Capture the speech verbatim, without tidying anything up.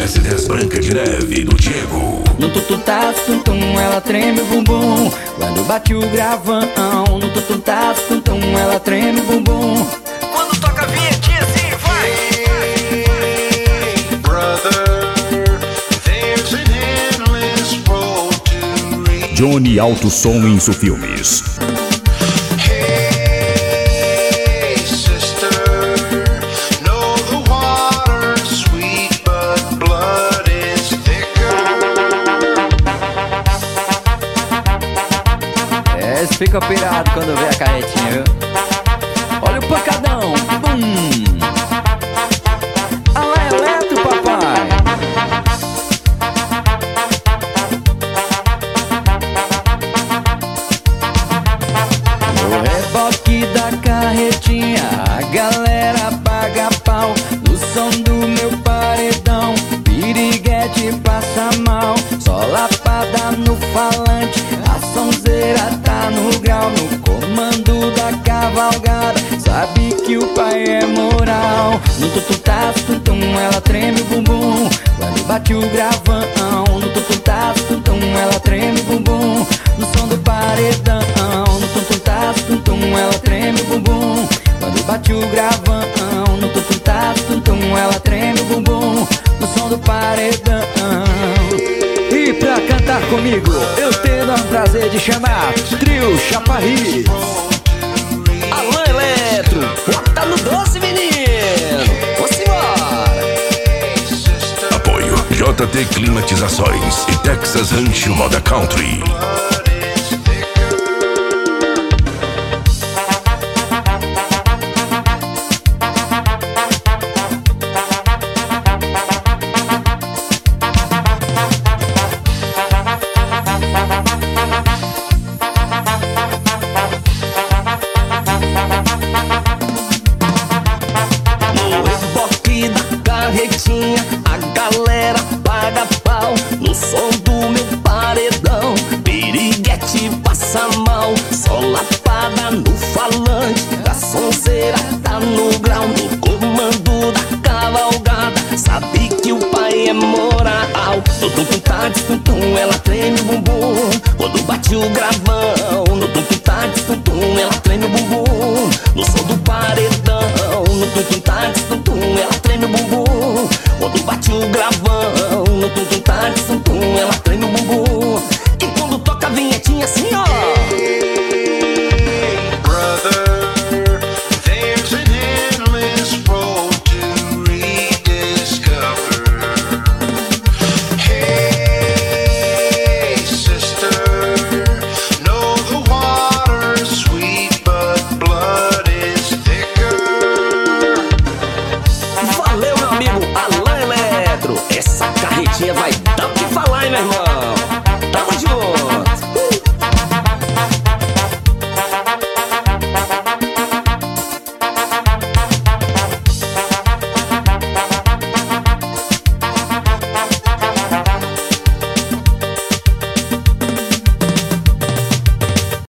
S dez Branca de Neve do Diego. No tututá, tum-tum, ela treme o bumbum. Quando bate o gravão. No tututá, tum-tum, ela treme o bumbum. Quando toca a vinhetinha assim, vai! Hey, brother, there's an endless road to reach. Johnny Alto Som Inso Filmes. Hey, sister, know the water's sweet, but blood is thicker. É, eles ficam pirados quando vê a carretinha, viu? Olha o pancadão! Bum! Alô, Eletro, papai! No reboque da carretinha, a galera paga pau. No som do meu paredão, piriguete passa mal. Só lapada no falante, a sonzeira tá no grau. No comando da cavalgada, sabe que o pai é moral. No tututá, tum-tum, ela treme o bumbum. Quando bate o gravão. No tututá, tum-tum, ela treme o bumbum. No som do paredão. No tututá, tum-tum, ela treme o bumbum. Quando bate o gravão. No tututá, tum-tum, ela treme o bumbum. No som do paredão. E pra cantar comigo, eu tenho o prazer de chamar Trio Chaparri. Alô, Eletro, bota no doce, menino. Vamos embora. Apoio J T Climatizações e Texas Rancho Moda Country. Carretinha, a galera paga pau. No som do meu paredão, piriguete passa mal. Só lapada no falante, a sonzeira tá no grau. No comando da cavalgada, sabe que o pai é moral. No tum-tum tá de tum-tum, ela treme o bumbum. Quando bate o gravão, no tum-tum tá de tum-tum, ela treme o bumbum. No som do paredão, no tum-tum tá de tum-tum, ela treme o bumbum. Quando bate o gravão, no tum-tum tá de tum-tum, ela treme o bumbum. E quando toca a vinhetinha assim, ó.